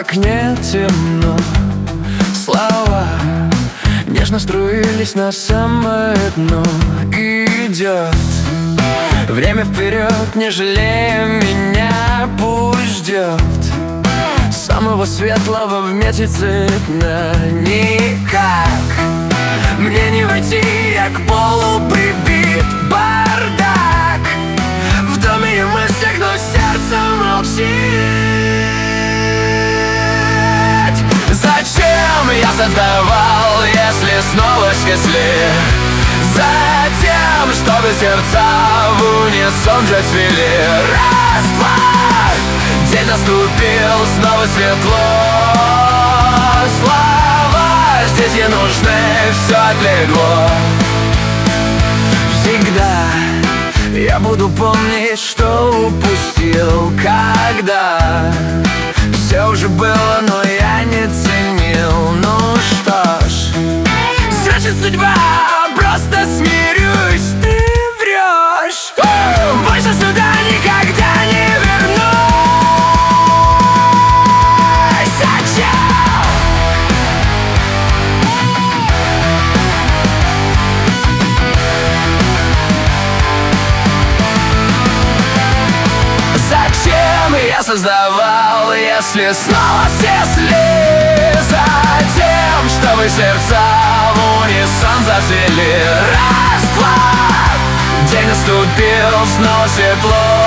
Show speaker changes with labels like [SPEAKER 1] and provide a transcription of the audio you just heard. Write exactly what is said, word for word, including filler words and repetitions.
[SPEAKER 1] окне темно, слова нежно струились на самое дно. Идет время вперед, не жалея меня, пусть ждет самого светлого в месяце дна. Никак мне не войти, я к полу прибит, бардак в доме и мыслях, но сердце молчит. Зачем я создавал, если снова счастлив? Затем, чтобы сердца в унисон же цвели. Раз, два, день наступил, снова светло. Слова здесь не нужны, все отлегло. Всегда я буду помнить, что упустил, когда все уже было, но я не ценил. Ну что ж, значит судьба, просто смирюсь, ты врешь. Больше сюда никогда не вернусь. Зачем я создавал, если снова все сли? Затем, чтобы сердца в унисон зацвели. Раз, два, день наступил, снова светло.